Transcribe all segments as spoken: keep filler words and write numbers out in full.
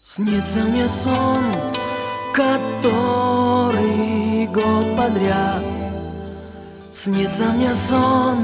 Снится мне сон, который год подряд. Снится мне сон,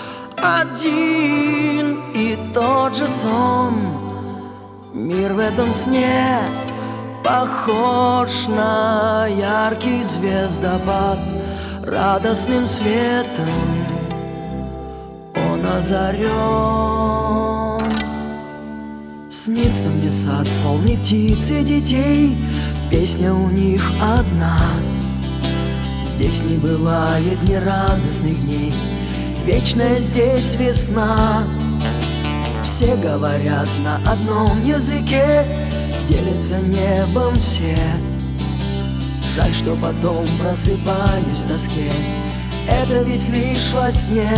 один и тот же сон. Мир в этом сне похож на яркий звездопад. Радостным светом он озарен. Снится мне сад, полный птиц и детей. Песня у них одна. Здесь не бывает нерадостных дней. Вечная здесь весна. Все говорят на одном языке, делятся небом все. Жаль, что потом просыпаюсь в тоске. Это ведь лишь во сне.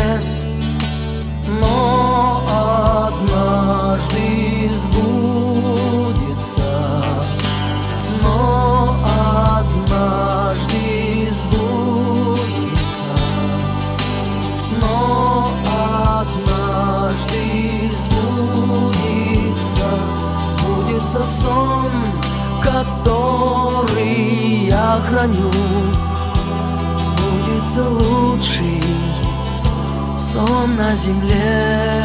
Но однажды сбудется, но однажды сбудется, но однажды сбудется, сбудется сон, который я храню, сбудется лучший сон на земле.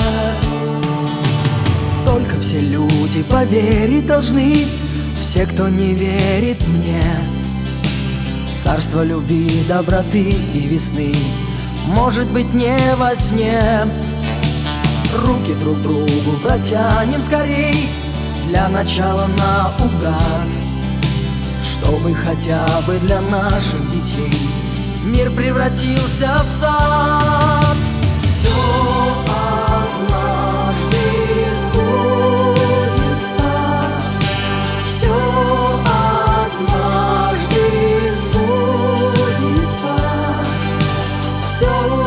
Только все люди поверить должны, все, кто не верит мне. Царство любви, доброты и весны может быть не во сне. Руки друг другу протянем скорей, для начала наугад, чтобы хотя бы для наших детей мир превратился в сад. Все однажды сбудется, все однажды сбудется, все